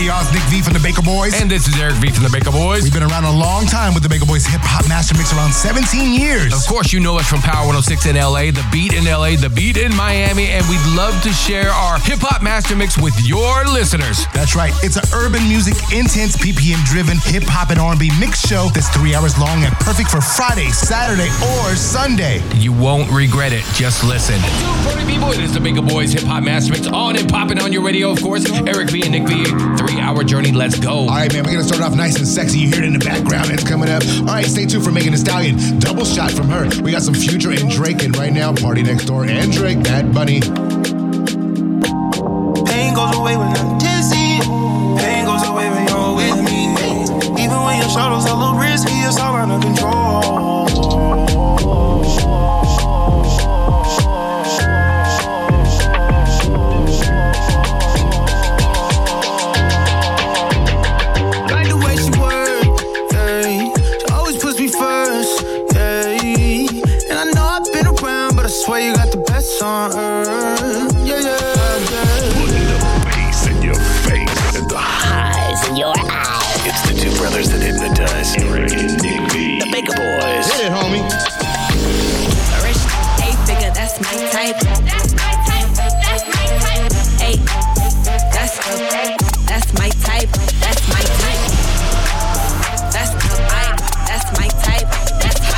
Hey y'all, it's Nick V from the Baker Boys. And this is Eric V from the Baker Boys. We've been around a long time with the Baker Boys Hip Hop Master Mix, around 17 years. Of course, you know us from Power 106 in LA, The Beat in LA, The Beat in Miami, and we'd love to share our Hip Hop Master Mix with your listeners. That's right. It's an urban music, intense, BPM-driven hip hop and R&B mix show that's 3 hours long and perfect for Friday, Saturday, or Sunday. You won't regret it. Just listen. Two party people, it is the Baker Boys Hip Hop Master Mix, on and popping on your radio, of course. Eric V and Nick V, 3-hour journey. Let's go. All right, man, we're going to start off nice and sexy. You hear it in the background. It's coming up. All right, stay tuned for Megan Thee Stallion. Double shot from her. We got some Future and Drake, and right now, Party Next Door and Drake, Bad Bunny. Pain goes away when I'm dizzy. Pain goes away when you're with me. Even when your shoulders a little risky, it's all under control. Like the way she works, yeah. She always puts me first, yeah. And I know I've been around, but I swear you got the best on earth, yeah, yeah. Your eyes. It's the two brothers that hypnotize. Eric and Nick V. The Baker Boys. Hit it, homie. Rich, 8-figure, that's my type. That's my type. That's my type. Hey, that's my type. That's my type. That's my type. That's my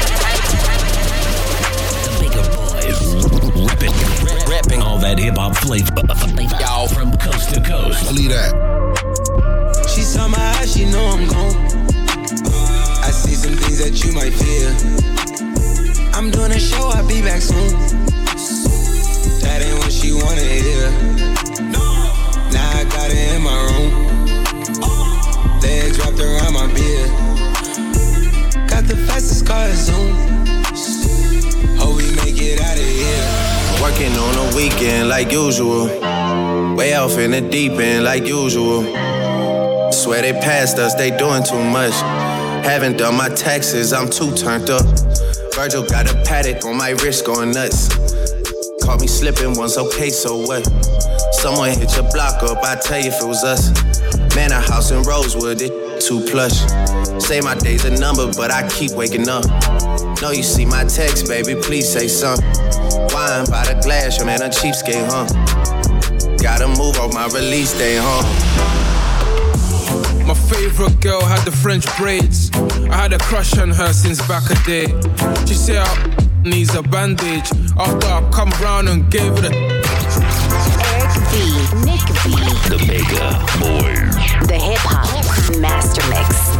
type. The Baker Boys. Rapping all that hip hop flavor. Y'all from coast to coast. Believe that. She saw my eyes, she know I'm gone. I see some things that you might fear. I'm doing a show, I'll be back soon. That ain't what she wanna hear. Now I got it in my room. Legs wrapped around my beard. Got the fastest car Zoom. Hope we make it out of here. Working on a weekend like usual. Way off in the deep end like usual. Swear they passed us, they doing too much. Haven't done my taxes, I'm too turned up. Virgil got a paddock on my wrist going nuts. Caught me slipping once, okay, so what? Someone hit your block up, I tell you if it was us. Man, a house in Rosewood, it too plush. Say my day's a number, but I keep waking up. Know you see my text, baby, please say something. Wine by the glass, your man a cheapskate, huh? Gotta move off my release day, huh? My favorite girl had the French braids. I had a crush on her since back a day. She said her needs a bandage. After I come round and gave her the Eric V, Nick V, The Baker Boys. the Hip Hop Master Mix.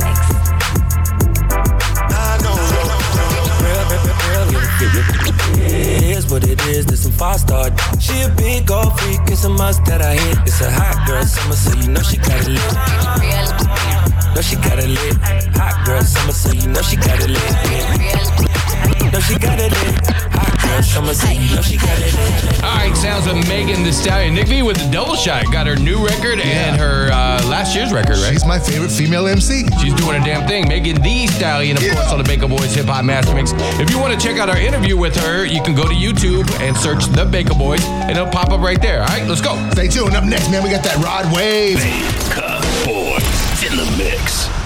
It is what it is, there's some 5-star. She a big old freak, it's a must that I hit. It's a hot girl summer, so you know she got it lit. Know she got it lit. Hot girl summer, so you know she got it lit. Know she got it lit. Hot girl summer, so you know she got it lit. All right, sounds of Megan Thee Stallion. Nick V with the double shot. Got her new record and her last year's record, right? She's my favorite female MC. She's doing a damn thing. Megan Thee Stallion, of course, on the Baker Boys Hip Hop Master Mix. If you want to check out our interview with her, you can go to YouTube and search The Baker Boys, and it'll pop up right there. All right, let's go. Stay tuned. Up next, man, we got that Rod Wave. Baker Boys in the mix.